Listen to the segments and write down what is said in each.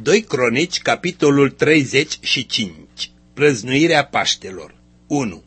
2 Cronici, capitolul 35. Prăznuirea Paștelor. 1.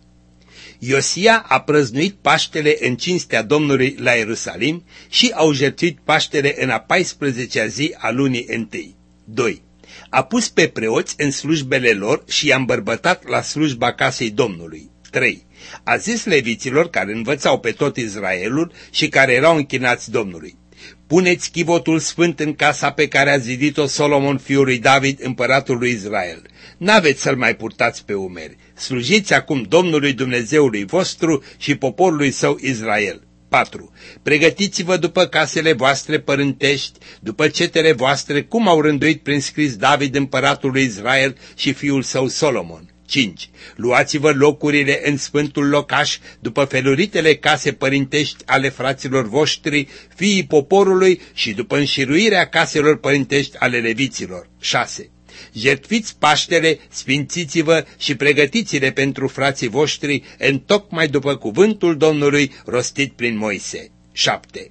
Iosia a prăznuit Paștele în cinstea Domnului la Ierusalim și au jertfit Paștele în a 14-a zi a lunii întâi. 2. A pus pe preoți în slujbele lor și i-a îmbărbătat la slujba casei Domnului. 3. A zis leviților care învățau pe tot Israelul și care erau închinați Domnului: puneți chivotul sfânt în casa pe care a zidit-o Solomon fiul lui David, împăratul lui Israel. N-aveți să-l mai purtați pe umeri. Slujiți acum Domnului Dumnezeului vostru și poporului său Israel. 4. Pregătiți-vă după casele voastre părântești, după cetele voastre, cum au rânduit prin scris David, împăratul lui Israel, și fiul său Solomon. 5. Luați-vă locurile în sfântul locaș, după feluritele case părintești ale fraților voștri, fiii poporului, și după înșiruirea caselor părintești ale leviților. 6. Jertfiți Paștele, sfințiți-vă și pregătiți-le pentru frații voștri, întocmai după cuvântul Domnului rostit prin Moise. 7.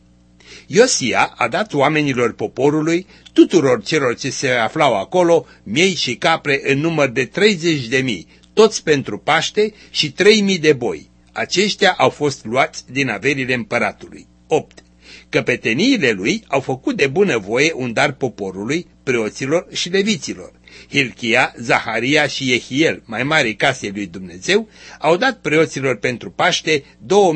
Iosia a dat oamenilor poporului, tuturor celor ce se aflau acolo, miei și capre în număr de 30.000, toți pentru Paște, și 3.000 de boi. Aceștia au fost luați din averile împăratului. 8. Căpeteniile lui au făcut de bunăvoie un dar poporului, preoților și leviților. Hilchia, Zaharia și Jehiel, mai mari casei lui Dumnezeu, au dat preoților pentru Paște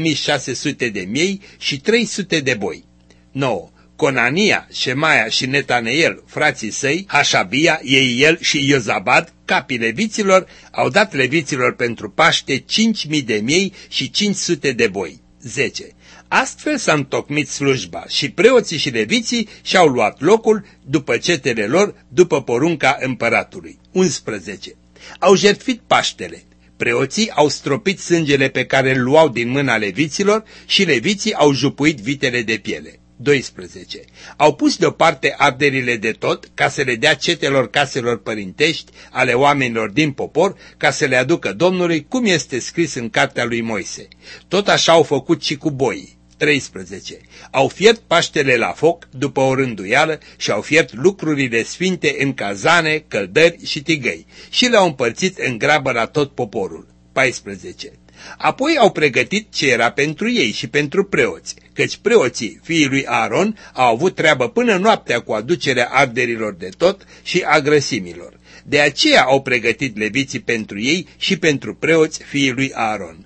2600 de miei și 300 de boi. 9. Conania, Șemaia și Netaneel, frații săi, Hașabia, Jeiel și Iozabad, capii leviților, au dat leviților pentru Paște 5.000 de miei și 500 de boi. 10. Astfel s-a întocmit slujba și preoții și leviții și-au luat locul după cetele lor, după porunca împăratului. 11. Au jertfit Paștele. Preoții au stropit sângele pe care îl luau din mâna leviților și leviții au jupuit vitele de piele. 12. Au pus deoparte arderile de tot ca să le dea cetelor caselor părintești ale oamenilor din popor, ca să le aducă Domnului, cum este scris în cartea lui Moise. Tot așa au făcut și cu boii. 13. Au fiert Paștele la foc după o rânduială și au fiert lucrurile sfinte în cazane, căldări și tigăi și le-au împărțit în grabă la tot poporul. 14. Apoi au pregătit ce era pentru ei și pentru preoți, căci preoții, fiii lui Aaron, au avut treabă până noaptea cu aducerea arderilor de tot și a grăsimilor. De aceea au pregătit leviții pentru ei și pentru preoți, fiii lui Aaron.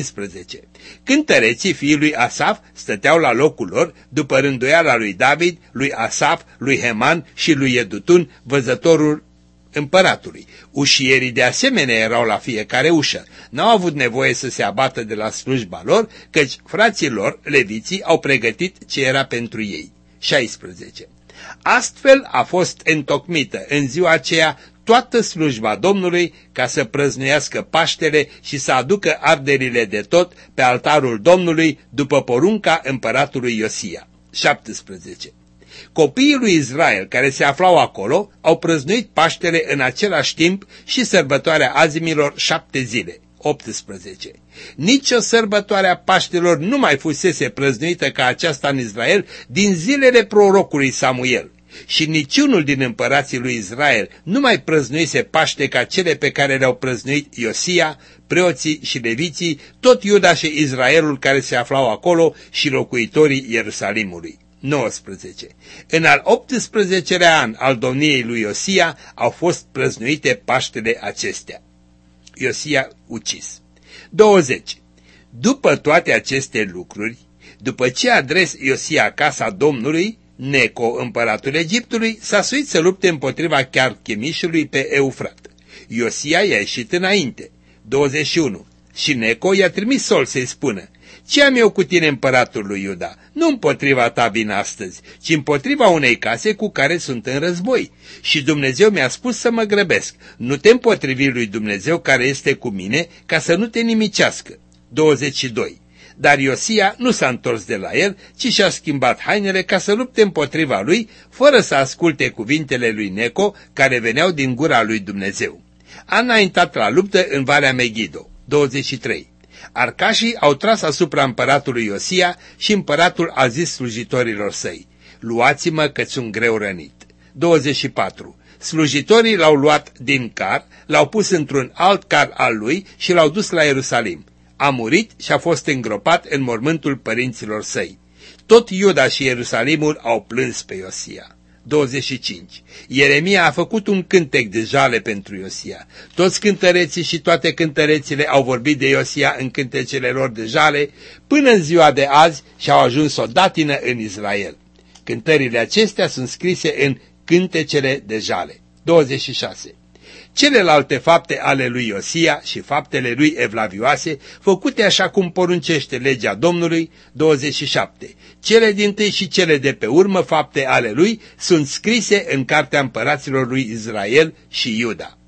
15. Cântăreții fiii lui Asaf stăteau la locul lor după rânduiala lui David, lui Asaf, lui Heman și lui Edutun, văzătorul împăratului. Ușierii de asemenea erau la fiecare ușă. N-au avut nevoie să se abată de la slujba lor, căci frații lor, leviții, au pregătit ce era pentru ei. 16. Astfel a fost întocmită în ziua aceea toată slujba Domnului ca să prăznuiască Paștele și să aducă arderile de tot pe altarul Domnului după porunca împăratului Iosia. 17. Copiii lui Israel care se aflau acolo au prăznuit Paștele în același timp și sărbătoarea azimilor 7 zile. 18. Nici o sărbătoare a Paștelor nu mai fusese prăznuită ca aceasta în Israel din zilele prorocului Samuel. Și niciunul din împărații lui Israel nu mai prăznuise Paște ca cele pe care le-au prăznuit Iosia, preoții și leviții, tot Iuda și Israelul care se aflau acolo și locuitorii Ierusalimului. 19. În al 18-lea an al domniei lui Iosia au fost prăznuite Paștele acestea. Iosia ucis. 20. După toate aceste lucruri, după ce a adres Iosia casa Domnului, Neco, împăratul Egiptului, s-a suit să lupte împotriva Charchemișului pe Eufrat. Iosia i-a ieșit înainte. 21. Și Neco i-a trimis sol să-i spună: ce am eu cu tine, împăratul lui Iuda? Nu împotriva ta vin astăzi, ci împotriva unei case cu care sunt în război. Și Dumnezeu mi-a spus să mă grăbesc. Nu te împotrivi lui Dumnezeu care este cu mine, ca să nu te nimicească. 22. Dar Iosia nu s-a întors de la el, ci și-a schimbat hainele ca să lupte împotriva lui, fără să asculte cuvintele lui Neco, care veneau din gura lui Dumnezeu. A înaintat la luptă în Valea Megido. 23. Arcașii au tras asupra împăratului Iosia și împăratul a zis slujitorilor săi: luați-mă că sunt greu rănit. 24. Slujitorii l-au luat din car, l-au pus într-un alt car al lui și l-au dus la Ierusalim. A murit și a fost îngropat în mormântul părinților săi. Tot Iuda și Ierusalimul au plâns pe Iosia. 25. Ieremia a făcut un cântec de jale pentru Iosia. Toți cântăreții și toate cântărețile au vorbit de Iosia în cântecele lor de jale până în ziua de azi și au ajuns o datină în Israel. Cântările acestea sunt scrise în cântecele de jale. 26. Celelalte fapte ale lui Iosia și faptele lui evlavioase, făcute așa cum poruncește legea Domnului, 27. Cele dintâi și cele de pe urmă fapte ale lui sunt scrise în cartea împăraților lui Israel și Iuda.